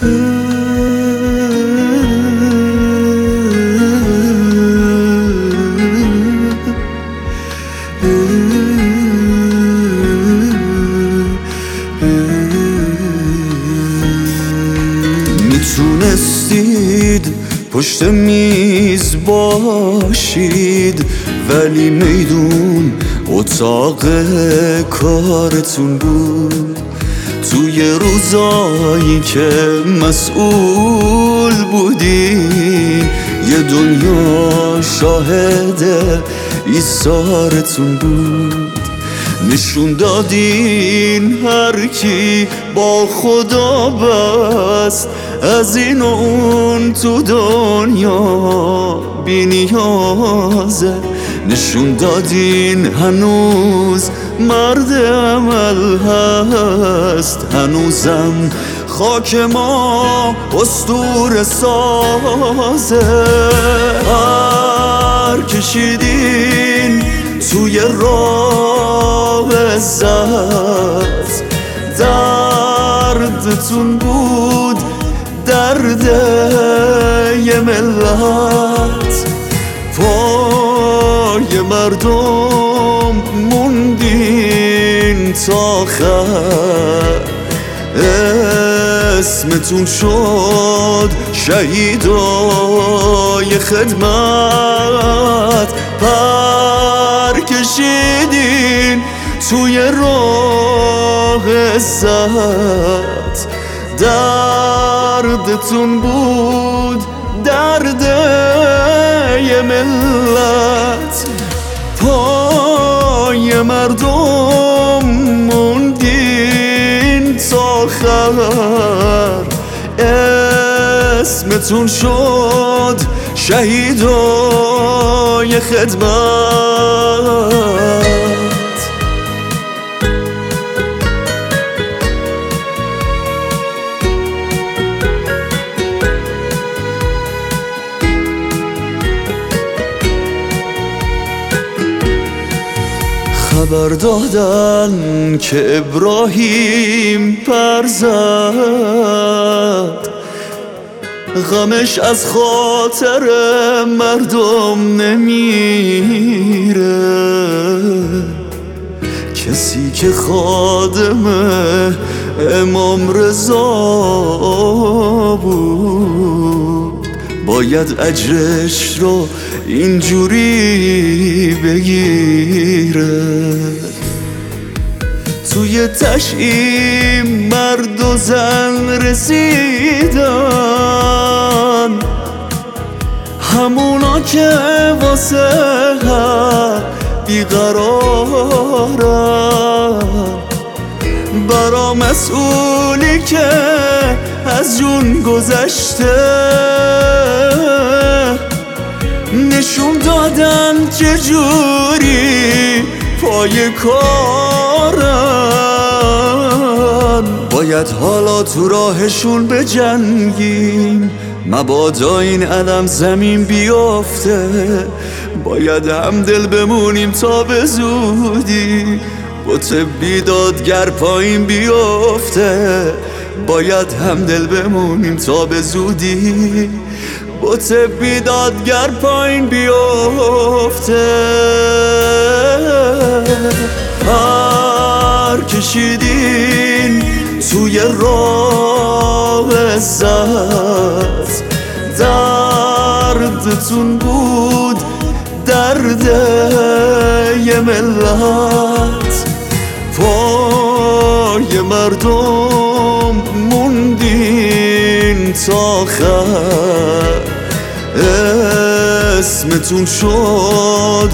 میتونستید پشت میز باشید، ولی میدون اتاق کارتون بود. توی روزایی که مسئول بودین، یه دنیا شاهد ایثارتون بود. نشون دادین هر کی با خدا بست، از این و اون تو دنیا بی نیازه. نشون دادین هنوز مرد عمل هست، هنوزم خاک ما اسطوره سازه. پر کشیدین توی راه عزت، دردتون بود درد یه ملت. پای مردم موندین تا آخر، اسمتون شد شهیدای خدمت. پر کشیدین توی راه عزت، دردتون بود درد یه ملت. پای مردم موندین تا آخر، اسمتون شد شهیدای خدمت. خبر دادن که ابراهیم پر زد، غمش از خاطر مردم نمیره. کسی که خادم امام رضا بود، باید اجرش رو اینجوری بگیره. توی تشییع مرد و زن رسیدن، همونا که واسه هم بیقرارن. برا مسئولی که از جون گذشته، نشون دادن چجوری پای کارن. باید حالا تو راهشون بجنگیم، مبادا این علم زمین بیافته. باید همدل بمونیم تا به زودی بت بیدادگر پایین بیافته. باید همدل بمونیم تا به زودی بت بیدادگر پایین بیافته. پر کشیدین توی راه عزت، دردتون بود درد یه ملت. پای مردم موندین تا آخر، اسمتون شد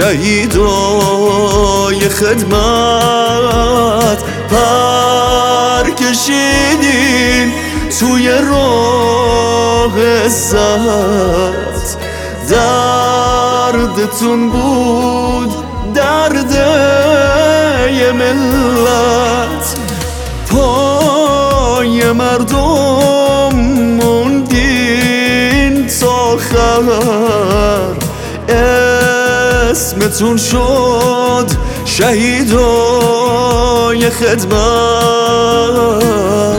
شهیدای خدمت. پر کشیدین توی راه عزت، دردتون بود درد یه ملت. پای مردم موندین تا آخر، اسمتون شد شهیدای خدمت.